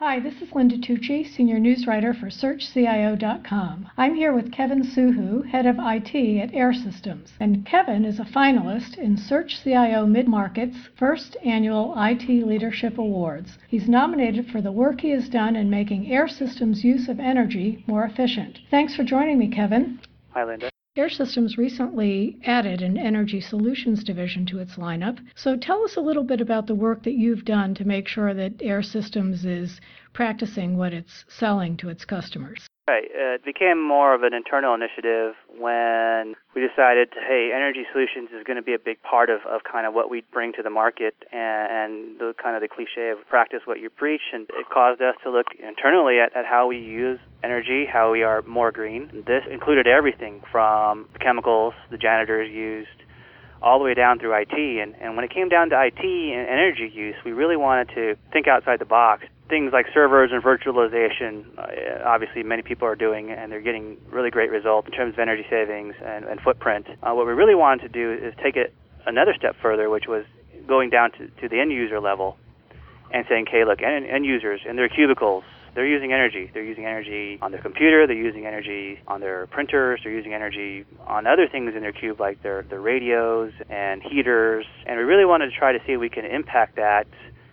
Hi, this is Linda Tucci, Senior News Writer for SearchCIO.com. I'm here with Kevin Suhu, Head of IT at Air Systems. And Kevin is a finalist in SearchCIO Mid-Market's first annual IT Leadership Awards. He's nominated for the work he has done in making Air Systems' use of energy more efficient. Thanks for joining me, Kevin. Hi, Linda. Air Systems recently added an Energy Solutions division to its lineup. So tell us a little bit about the work that you've done to make sure that Air Systems is practicing what it's selling to its customers. Right. It became more of an internal initiative when we decided, hey, Energy Solutions is going to be a big part of kind of what we bring to the market and the kind of the cliche of practice what you preach. And it caused us to look internally at how we use energy, how we are more green. This included everything from the chemicals the janitors used all the way down through IT. And when it came down to IT and energy use, we really wanted to think outside the box. Things like servers and virtualization, obviously many people are doing, and they're getting really great results in terms of energy savings and footprint. What we really wanted to do is take it another step further, which was going down to the end user level and saying, okay, look, end users in their cubicles, they're using energy. They're using energy on their computer, they're using energy on their printers, they're using energy on other things in their cube like their radios and heaters. And we really wanted to try to see if we can impact that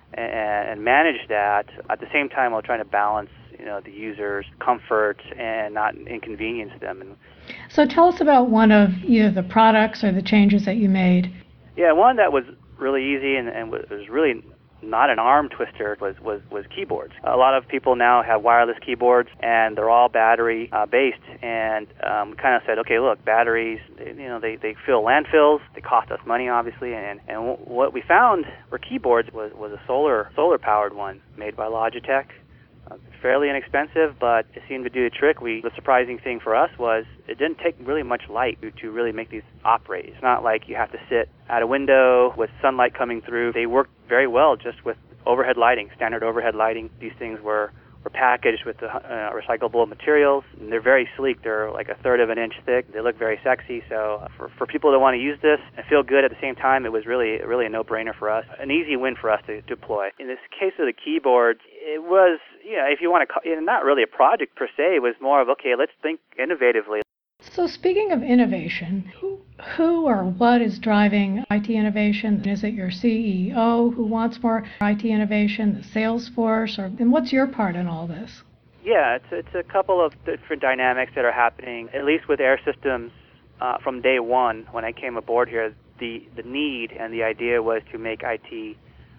and manage that at the same time while trying to balance, the user's comfort and not inconvenience them. So tell us about one of either the products or the changes that you made. Yeah, one that was really easy and was really not an arm twister was keyboards. A lot of people now have wireless keyboards, and they're all battery based. And we kind of said, okay, look, batteries, they fill landfills. They cost us money, obviously. And what we found were keyboards was a solar powered one made by Logitech. Fairly inexpensive, but it seemed to do the trick. The surprising thing for us was it didn't take really much light to really make these operate. It's not like you have to sit at a window with sunlight coming through. They worked very well just with overhead lighting, standard overhead lighting. These things were packaged with recyclable materials, and they're very sleek. They're like a third of an inch thick. They look very sexy. So for people that want to use this and feel good at the same time, it was really a no-brainer for us, an easy win for us to deploy. In this case of the keyboards, it was, if you want to, not really a project per se. It was more of, okay, let's think innovatively. So speaking of innovation, who or what is driving IT innovation? Is it your CEO who wants more IT innovation, the sales force, and what's your part in all this? Yeah, it's a couple of different dynamics that are happening, at least with Air Systems from day one when I came aboard here. The need and the idea was to make IT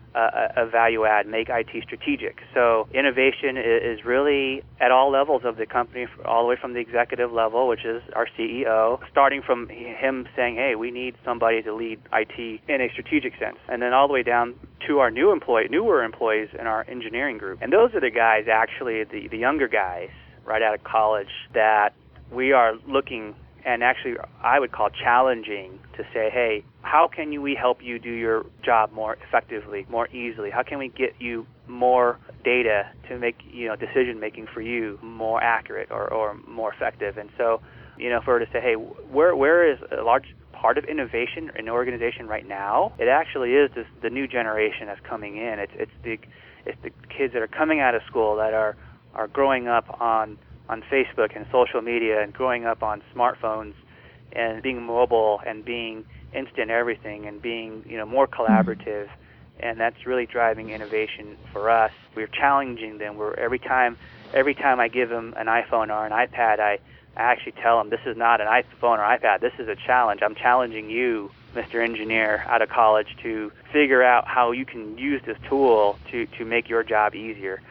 a value add, make IT strategic. So innovation is really at all levels of the company, all the way from the executive level, which is our CEO, starting from him saying, hey, we need somebody to lead IT in a strategic sense, and then all the way down to our newer employees in our engineering group. And those are the guys, actually, the younger guys right out of college that we are looking and actually I would call challenging to say, hey, how can we help you do your job more effectively, more easily? How can we get you more data to make decision making for you more accurate or more effective? And so, if we were to say, hey, where is a large part of innovation in the organization right now? It actually is the new generation that's coming in. It's the kids that are coming out of school that are growing up on Facebook and social media and growing up on smartphones and being mobile and being instant everything and being more collaborative, and that's really driving innovation for us. We're challenging them. Every time I give them an iPhone or an iPad, I actually tell them this is not an iPhone or iPad. This is a challenge. I'm challenging you, Mr. Engineer, out of college, to figure out how you can use this tool to make your job easier.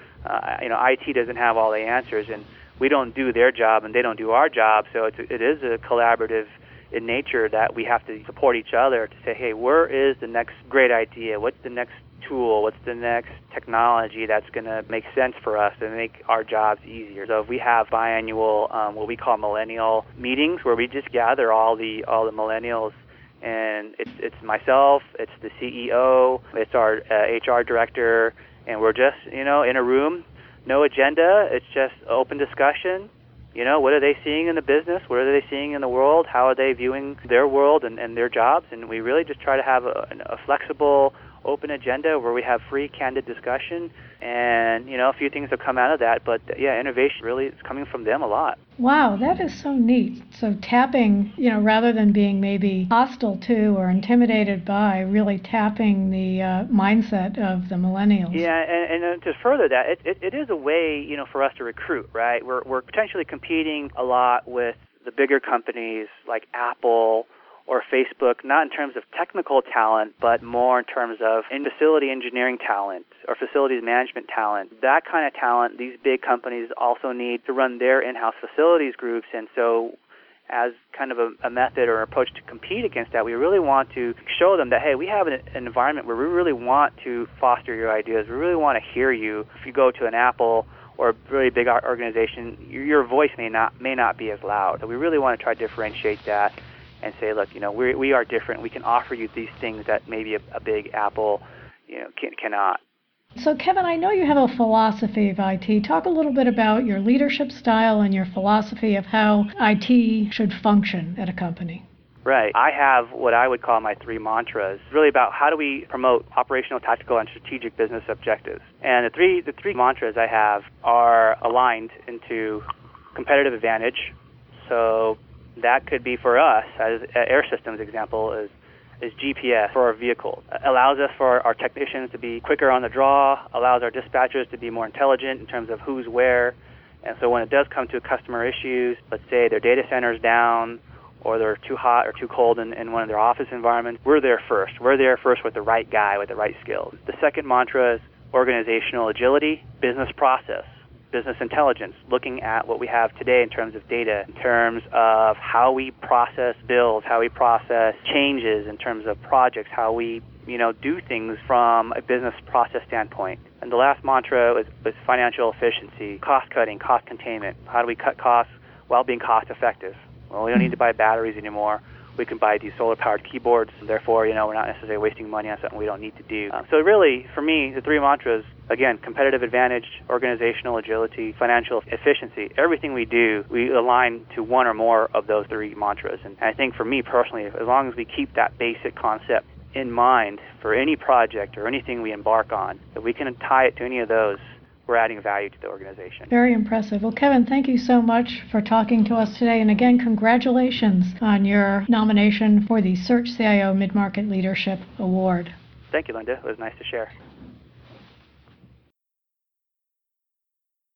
IT doesn't have all the answers, and we don't do their job and they don't do our job, so it is a collaborative in nature that we have to support each other to say, hey, where is the next great idea? What's the next tool? What's the next technology that's going to make sense for us and make our jobs easier? So if we have biannual, what we call millennial meetings, where we just gather all the millennials, and it's myself, it's the CEO, it's our HR director, and we're just in a room. No agenda, it's just open discussion. What are they seeing in the business? What are they seeing in the world? How are they viewing their world and their jobs? And we really just try to have a flexible, open agenda where we have free, candid discussion. And, a few things have come out of that. But, innovation really is coming from them a lot. Wow, that is so neat. So tapping, rather than being maybe hostile to or intimidated by, really tapping the mindset of the millennials. Yeah, and to further that, it is a way, for us to recruit, right? We're potentially competing a lot with the bigger companies like Apple or Facebook, not in terms of technical talent, but more in terms of facility engineering talent or facilities management talent. That kind of talent, these big companies also need to run their in-house facilities groups. And so as kind of a method or approach to compete against that, we really want to show them that, hey, we have an environment where we really want to foster your ideas. We really want to hear you. If you go to an Apple or a really big organization, your voice may not be as loud. So we really want to try to differentiate that and say, look, we are different. We can offer you these things that maybe a big Apple, cannot. So, Kevin, I know you have a philosophy of IT. Talk a little bit about your leadership style and your philosophy of how IT should function at a company. Right. I have what I would call my 3 mantras, really about how do we promote operational, tactical, and strategic business objectives. And the three mantras I have are aligned into competitive advantage. So that could be for us, as Air Systems example, is GPS for our vehicles. It allows us for our technicians to be quicker on the draw, allows our dispatchers to be more intelligent in terms of who's where. And so when it does come to customer issues, let's say their data center's down or they're too hot or too cold in one of their office environments, we're there first. We're there first with the right guy with the right skills. The second mantra is organizational agility, business process, business intelligence, looking at what we have today in terms of data, in terms of how we process bills, how we process changes in terms of projects, how we do things from a business process standpoint. And the last mantra was financial efficiency, cost cutting, cost containment. How do we cut costs while being cost effective? Well, we don't need to buy batteries anymore. We can buy these solar-powered keyboards. Therefore, we're not necessarily wasting money on something we don't need to do. So really, for me, the 3 mantras, again, competitive advantage, organizational agility, financial efficiency. Everything we do, we align to one or more of those 3 mantras. And I think for me personally, as long as we keep that basic concept in mind for any project or anything we embark on, that we can tie it to any of those, we're adding value to the organization. Very impressive. Well, Kevin, thank you so much for talking to us today. And again, congratulations on your nomination for the Search CIO Mid-Market Leadership Award. Thank you, Linda. It was nice to share.